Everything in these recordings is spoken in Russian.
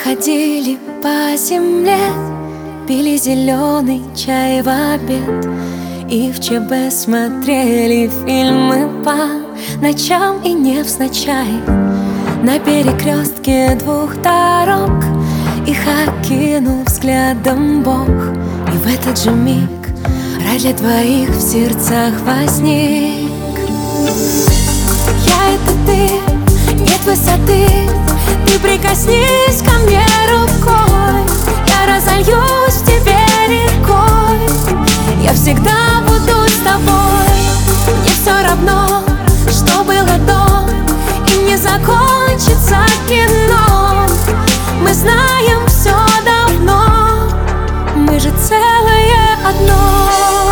ходили по земле, пили зеленый чай в обед и в ЧБ смотрели фильмы по ночам и невзначай. На перекрестке двух дорог их окинул взглядом Бог. И в этот же миг рай для двоих в сердцах возник. Я — это ты, нет высоты, ты прикоснись ко мне рукой, я разольюсь в тебе рекой, я всегда буду с тобой. Мне все равно, что было до, и не закончится кино. Мы знаем все давно, мы же целое одно.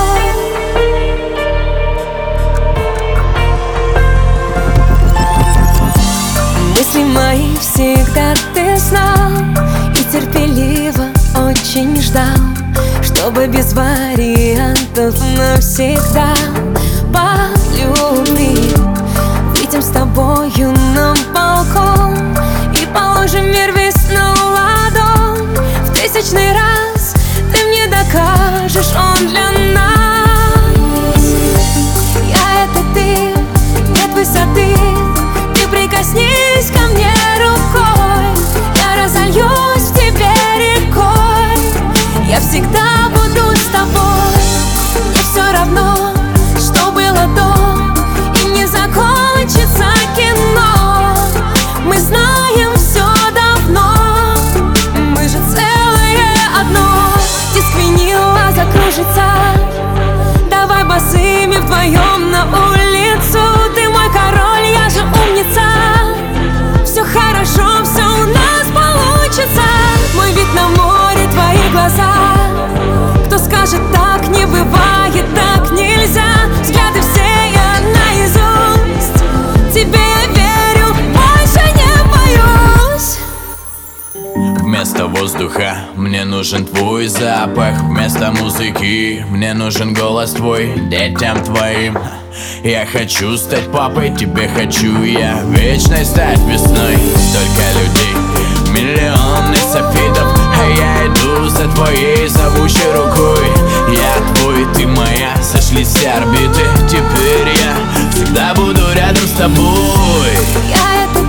Мысли мои всегда ты знал и терпеливо очень ждал, чтобы без вариантов навсегда по любви выйдем с тобою на балкон и положим мир весь на ладонь. В тысячный раз ты мне докажешь, он для нас. Я — это ты, нет высоты, ты прикоснись ко мне рукой, я разольюсь в тебе рекой, я всегда буду с тобой. Мне все равно, что было до, и не закончится кино. Мы знаем все давно, мы же целое одно. Диск винила закружится, давай босыми вдвоем на улицу. Ты мой король, я же умница, все хорошо, все у нас получится. Мой вид на море, твои глаза. Кто скажет так не бывает, так нельзя. Взгляды все я наизусть, тебе я верю, больше не боюсь. Вместо воздуха мне нужен твой запах, вместо музыки мне нужен голос твой детям твоим. Я хочу стать папой, тебе хочу я вечной стать весной. Столько людей, миллионы софитов, а я иду за твоей зовущей рукой. Я твой, ты моя, сошлись все орбиты. Теперь я всегда буду рядом с тобой. Я — это